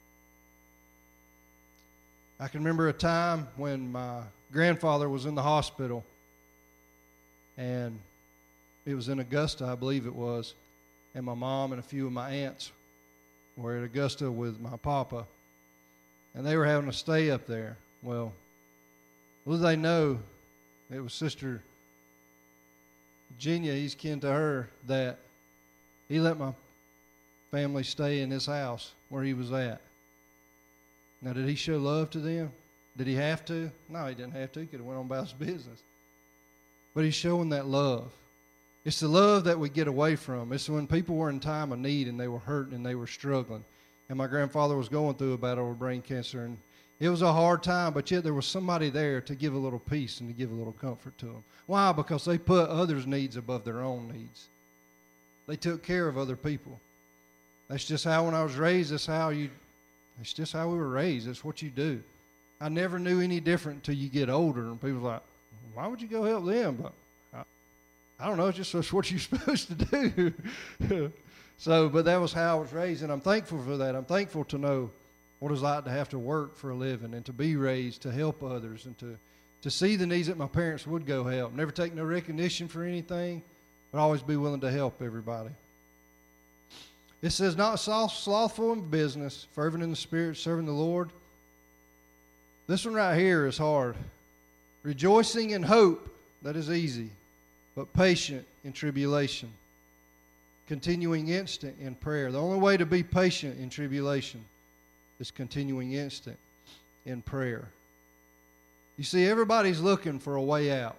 I can remember a time when my grandfather was in the hospital, and it was in Augusta, I believe it was, and my mom and a few of my aunts were at Augusta with my papa, and they were having a stay up there. Well, little did they know, it was Sister Virginia, he's kin to her, that he let my family stay in his house where he was at. Now, did he show love to them? Did he have to? No, he didn't have to. He could have went on about his business. But he's showing that love. It's the love that we get away from. It's when people were in time of need and they were hurting and they were struggling. And my grandfather was going through a battle with brain cancer, and it was a hard time, but yet there was somebody there to give a little peace and to give a little comfort to them. Why? Because they put others' needs above their own needs. They took care of other people. That's just how, when I was raised, that's how you, it's just how we were raised. That's what you do. I never knew any different until you get older, and people are like, why would you go help them? But I, I don't know, it's just that's what you're supposed to do. So, but that was how I was raised, and I'm thankful for that. I'm thankful to know what it's like to have to work for a living and to be raised to help others and to, to see the needs that my parents would go help. Never take no recognition for anything, but always be willing to help everybody. It says, not slothful in business, fervent in the spirit, serving the Lord. This one right here is hard. Rejoicing in hope, that is easy, but patient in tribulation. Continuing instant in prayer. The only way to be patient in tribulation is continuing instant in prayer. You see, everybody's looking for a way out.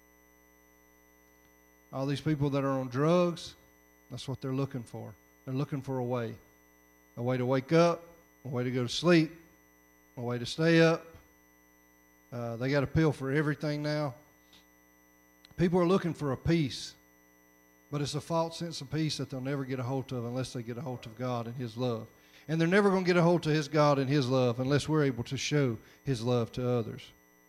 All these people that are on drugs, that's what they're looking for. They're looking for a way. A way to wake up, a way to go to sleep, a way to stay up. Uh, they got a pill for everything now. People are looking for a peace, but it's a false sense of peace that they'll never get a hold of unless they get a hold of God and His love. And they're never going to get a hold of His God and His love unless we're able to show His love to others.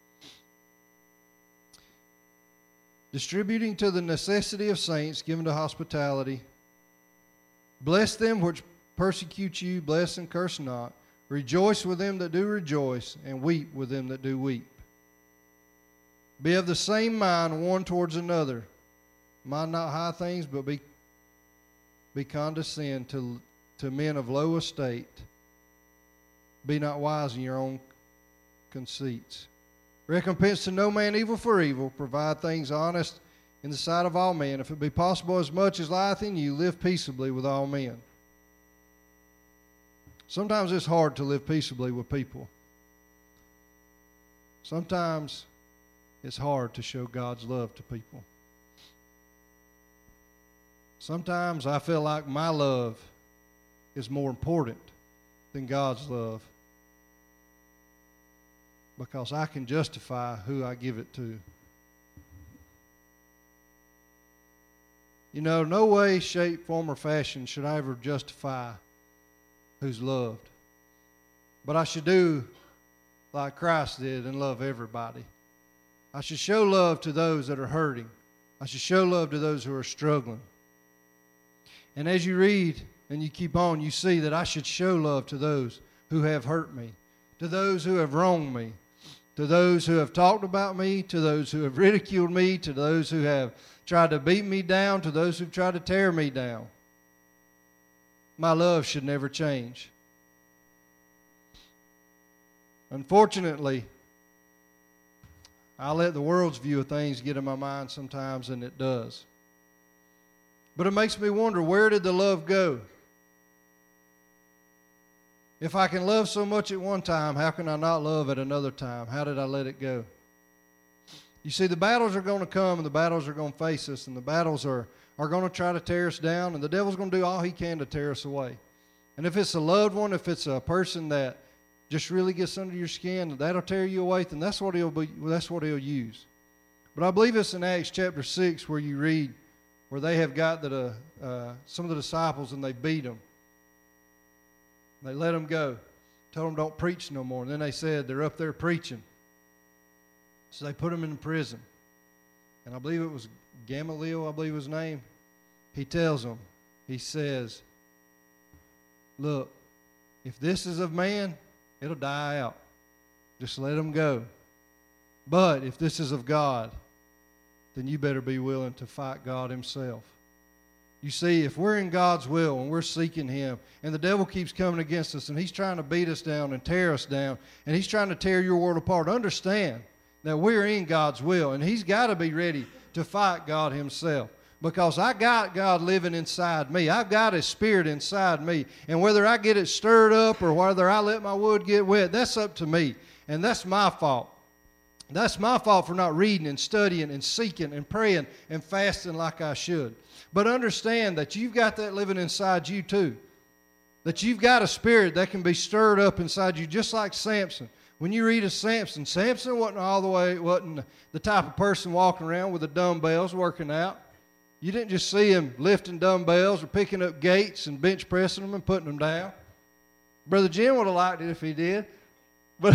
Distributing to the necessity of saints, given to hospitality. Bless them which persecute you, bless and curse not. Rejoice with them that do rejoice, and weep with them that do weep. Be of the same mind one towards another. Mind not high things, but be be condescend to, to men of low estate. Be not wise in your own conceits. Recompense to no man evil for evil. Provide things honest in the sight of all men. If it be possible, as much as lieth in you, live peaceably with all men. Sometimes it's hard to live peaceably with people. Sometimes it's hard to show God's love to people. Sometimes I feel like my love is more important than God's love because I can justify who I give it to. You know, no way, shape, form, or fashion should I ever justify who's loved. But I should do like Christ did and love everybody. I should show love to those that are hurting. I should show love to those who are struggling. And as you read and you keep on, you see that I should show love to those who have hurt me, to those who have wronged me, to those who have talked about me, to those who have ridiculed me, to those who have tried to beat me down, to those who've tried to tear me down. My love should never change. Unfortunately, I let the world's view of things get in my mind sometimes, and it does. But it makes me wonder, where did the love go? If I can love so much at one time, how can I not love at another time? How did I let it go? You see, the battles are going to come, and the battles are going to face us, and the battles are, are going to try to tear us down, and the devil's going to do all he can to tear us away. And if it's a loved one, if it's a person that just really gets under your skin, that'll tear you away, then that's what he'll be, that's what he'll use. But I believe it's in Acts chapter six where you read where they have got the, uh, uh, some of the disciples and they beat them. They let them go. Told them don't preach no more. And then they said they're up there preaching. So they put them in prison. And I believe it was Gamaliel, I believe his name. He tells them, he says, look, if this is of man, it'll die out. Just let them go. But if this is of God, then you better be willing to fight God himself. You see, if we're in God's will and we're seeking him, and the devil keeps coming against us, and he's trying to beat us down and tear us down, and he's trying to tear your world apart, understand that we're in God's will, and he's got to be ready to fight God himself. Because I got God living inside me. I've got his spirit inside me. And whether I get it stirred up or whether I let my wood get wet, that's up to me. And that's my fault. That's my fault for not reading and studying and seeking and praying and fasting like I should. But understand that you've got that living inside you too. That you've got a spirit that can be stirred up inside you, just like Samson. When you read of Samson, Samson wasn't all the way, wasn't the type of person walking around with the dumbbells working out. You didn't just see him lifting dumbbells or picking up gates and bench pressing them and putting them down. Brother Jim would have liked it if he did. But,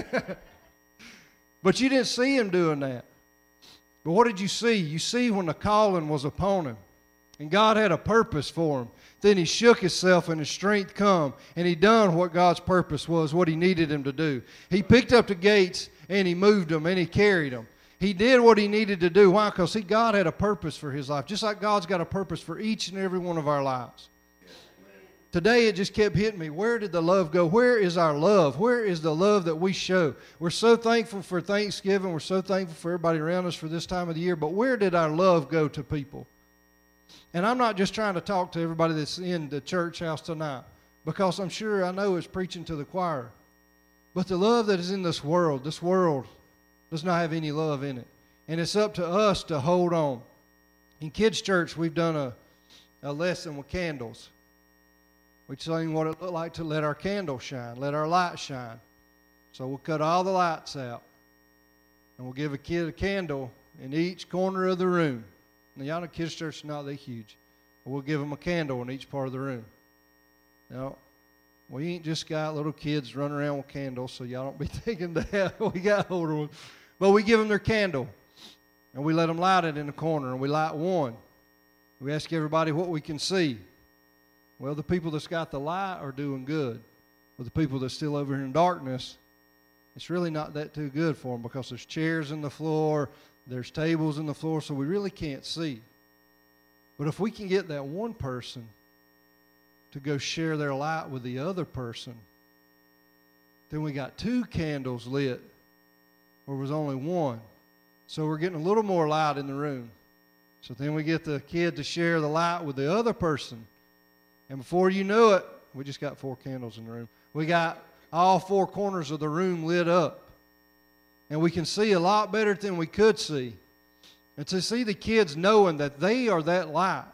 but you didn't see him doing that. But what did you see? You see when the calling was upon him and God had a purpose for him. Then he shook himself and his strength come and he done what God's purpose was, what he needed him to do. He picked up the gates and he moved them and he carried them. He did what he needed to do. Why? Because see, God had a purpose for his life, just like God's got a purpose for each and every one of our lives. Today it just kept hitting me. Where did the love go? Where is our love? Where is the love that we show? We're so thankful for Thanksgiving. We're so thankful for everybody around us for this time of the year. But where did our love go to people? And I'm not just trying to talk to everybody that's in the church house tonight, because I'm sure I know it's preaching to the choir. But the love that is in this world, this world does not have any love in it. And it's up to us to hold on. In kids' church, we've done a, a lesson with candles. We've seen what it looked like to let our candle shine, let our light shine. So we'll cut all the lights out. And we'll give a kid a candle in each corner of the room. Now, y'all know kids' church is not that huge. But we'll give them a candle in each part of the room. Now, we ain't just got little kids running around with candles, so y'all don't be thinking that. We got older ones. But we give them their candle, and we let them light it in the corner, and we light one. We ask everybody what we can see. Well, the people that's got the light are doing good. But the people that's still over here in darkness, it's really not that too good for them because there's chairs in the floor, there's tables in the floor, so we really can't see. But if we can get that one person to go share their light with the other person, then we got two candles lit where there was only one. So we're getting a little more light in the room. So then we get the kid to share the light with the other person. And before you know it, we just got four candles in the room. We got all four corners of the room lit up. And we can see a lot better than we could see. And to see the kids knowing that they are that light.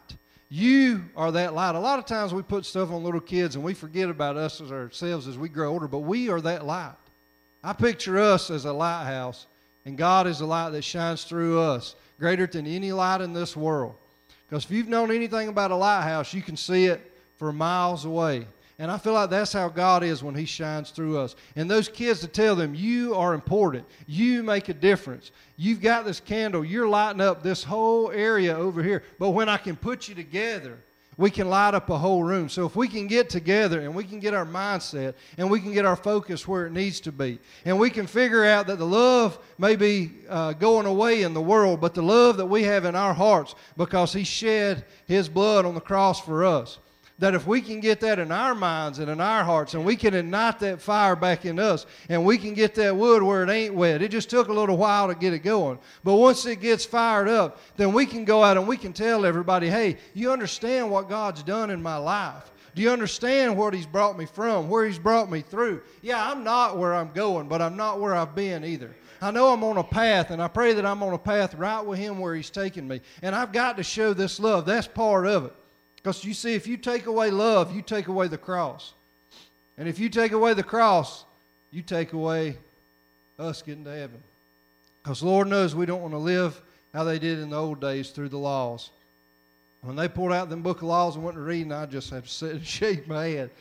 You are that light. A lot of times we put stuff on little kids and we forget about us as ourselves as we grow older, but we are that light. I picture us as a lighthouse, and God is the light that shines through us, greater than any light in this world. Because if you've known anything about a lighthouse, you can see it for miles away. And I feel like that's how God is when He shines through us. And those kids, to tell them, you are important. You make a difference. You've got this candle. You're lighting up this whole area over here. But when I can put you together, we can light up a whole room. So if we can get together and we can get our mindset and we can get our focus where it needs to be, and we can figure out that the love may be uh, going away in the world, but the love that we have in our hearts because He shed His blood on the cross for us, that if we can get that in our minds and in our hearts, and we can ignite that fire back in us, and we can get that wood where it ain't wet. It just took a little while to get it going. But once it gets fired up, then we can go out and we can tell everybody, hey, you understand what God's done in my life? Do you understand what He's brought me from, where He's brought me through? Yeah, I'm not where I'm going, but I'm not where I've been either. I know I'm on a path, and I pray that I'm on a path right with Him where He's taking me. And I've got to show this love. That's part of it. Because you see, if you take away love, you take away the cross. And if you take away the cross, you take away us getting to heaven. Because Lord knows we don't want to live how they did in the old days through the laws. When they pulled out them book of laws and went to reading, I just had to sit and shake my head.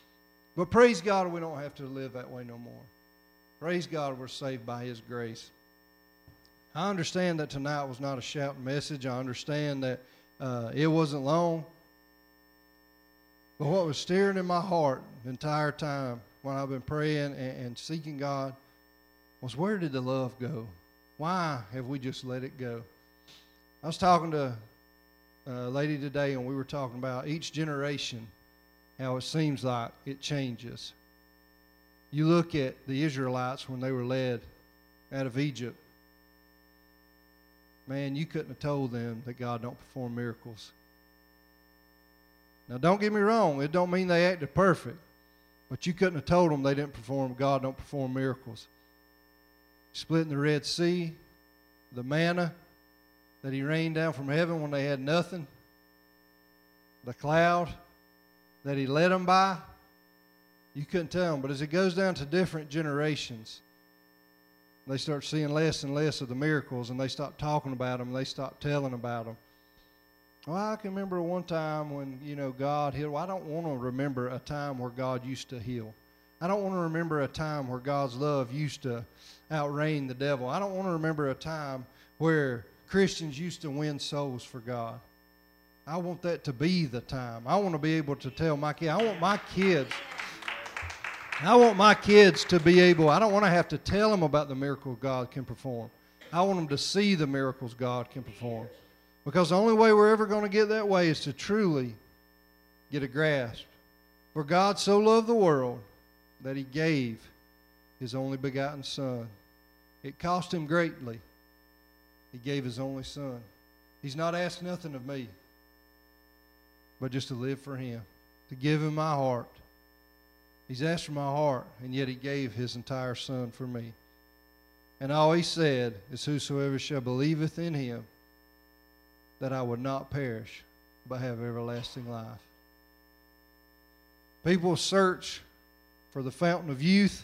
But praise God, we don't have to live that way no more. Praise God, we're saved by His grace. I understand that tonight was not a shouting message. I understand that uh, it wasn't long. But what was stirring in my heart the entire time when I've been praying and, and seeking God was, where did the love go? Why have we just let it go? I was talking to a lady today, and we were talking about each generation, how it seems like it changes. You look at the Israelites when they were led out of Egypt. Man, you couldn't have told them that God don't perform miracles. Now, don't get me wrong. It don't mean they acted perfect. But you couldn't have told them they didn't perform, God don't perform miracles. Splitting the Red Sea, the manna that He rained down from heaven when they had nothing, the cloud that He led them by, you couldn't tell them. But as it goes down to different generations, they start seeing less and less of the miracles, and they stop talking about them, and they stop telling about them. Well, I can remember one time when, you know, God healed. Well, I don't want to remember a time where God used to heal. I don't want to remember a time where God's love used to outreign the devil. I don't want to remember a time where Christians used to win souls for God. I want that to be the time. I want to be able to tell my kids. I want my kids. I want my kids to be able. I don't want to have to tell them about the miracle God can perform. I want them to see the miracles God can perform. Because the only way we're ever going to get that way is to truly get a grasp. For God so loved the world that He gave His only begotten Son. It cost Him greatly. He gave His only Son. He's not asked nothing of me, but just to live for Him, to give Him my heart. He's asked for my heart, and yet He gave His entire Son for me. And all He said is, whosoever shall believeth in Him, that I would not perish, but have everlasting life. People search for the fountain of youth.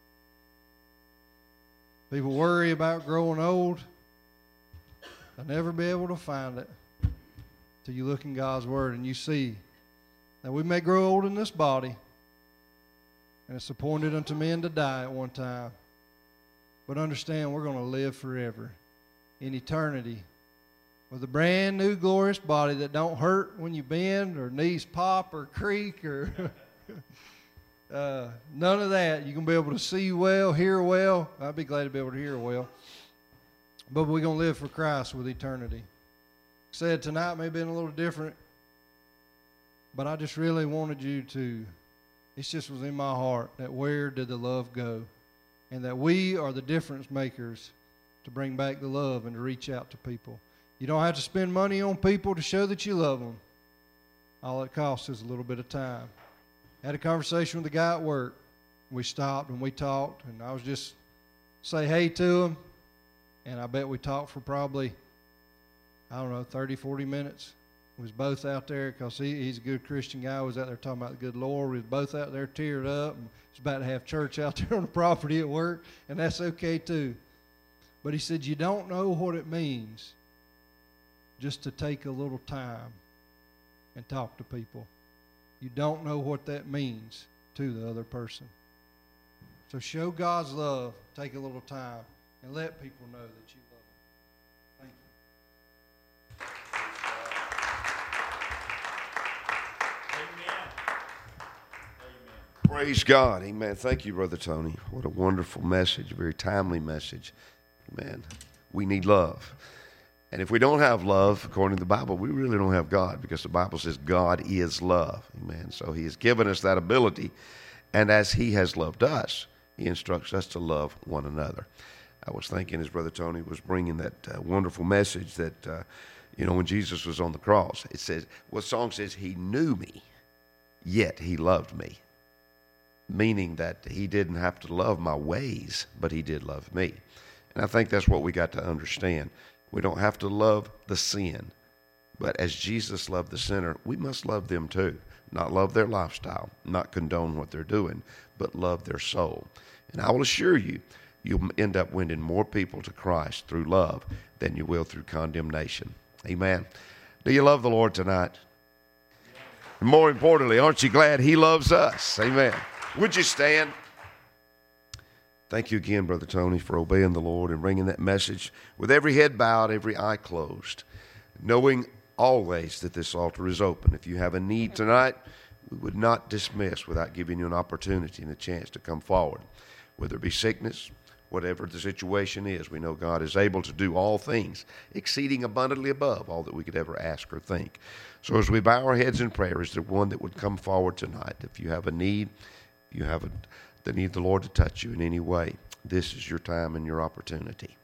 People worry about growing old. They'll never be able to find it till you look in God's Word and you see that we may grow old in this body, and it's appointed unto men to die at one time. But understand, we're going to live forever in eternity with a brand new glorious body that don't hurt when you bend or knees pop or creak or Uh, none of that. You're going to be able to see well, hear well. I'd be glad to be able to hear well. But we're going to live for Christ with eternity. Said tonight may have been a little different, but I just really wanted you to, it just was in my heart that where did the love go? And that we are the difference makers to bring back the love and to reach out to people. You don't have to spend money on people to show that you love them. All it costs is a little bit of time. I had a conversation with a guy at work. We stopped and we talked, and I was just say hey to him, and I bet we talked for probably, I don't know, thirty, forty minutes. We was both out there because he, he's a good Christian guy. We was out there talking about the good Lord. We was both out there teared up. And was about to have church out there on the property at work, and that's okay too. But he said, you don't know what it means just to take a little time and talk to people. You don't know what that means to the other person. So show God's love, take a little time, and let people know that you love them. Thank you. Amen. Praise God. Amen. Thank you, Brother Tony. What a wonderful message, a very timely message. Amen. We need love. And if we don't have love, according to the Bible, we really don't have God, because the Bible says God is love. Amen. So he has given us that ability. And as he has loved us, he instructs us to love one another. I was thinking as Brother Tony was bringing that uh, wonderful message that, uh, you know, when Jesus was on the cross, it says, what song says, he knew me, yet he loved me. Meaning that he didn't have to love my ways, but he did love me. And I think that's what we got to understand. We don't have to love the sin, but as Jesus loved the sinner, we must love them too. Not love their lifestyle, not condone what they're doing, but love their soul. And I will assure you, you'll end up winning more people to Christ through love than you will through condemnation. Amen. Do you love the Lord tonight? And more importantly, aren't you glad he loves us? Amen. Would you stand? Thank you again, Brother Tony, for obeying the Lord and bringing that message with every head bowed, every eye closed, knowing always that this altar is open. If you have a need tonight, we would not dismiss without giving you an opportunity and a chance to come forward. Whether it be sickness, whatever the situation is, we know God is able to do all things, exceeding abundantly above all that we could ever ask or think. So as we bow our heads in prayer, is there one that would come forward tonight? If you have a need, if you have a that need the Lord to touch you in any way, this is your time and your opportunity.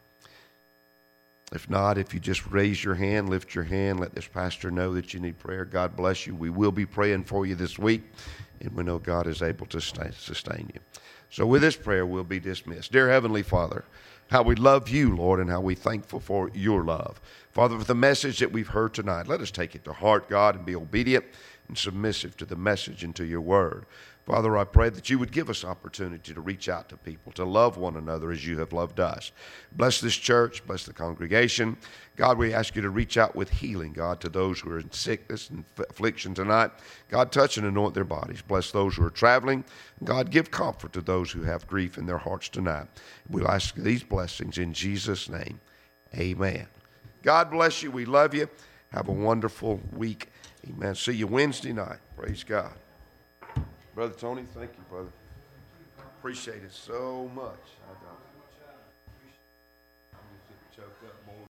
If not, if you just raise your hand, lift your hand, let this pastor know that you need prayer. God bless you. We will be praying for you this week, and we know God is able to sustain you. So with this prayer, we'll be dismissed. Dear Heavenly Father, how we love you, Lord, and how we're thankful for your love. Father, for the message that we've heard tonight, let us take it to heart, God, and be obedient and submissive to the message and to your word. Father, I pray that you would give us opportunity to reach out to people, to love one another as you have loved us. Bless this church, bless the congregation. God, we ask you to reach out with healing, God, to those who are in sickness and affliction tonight. God, touch and anoint their bodies. Bless those who are traveling. God, give comfort to those who have grief in their hearts tonight. We'll ask these blessings in Jesus' name. Amen. God bless you. We love you. Have a wonderful week. Amen. See you Wednesday night. Praise God. Brother Tony, thank you, brother. Appreciate it so much. I don't.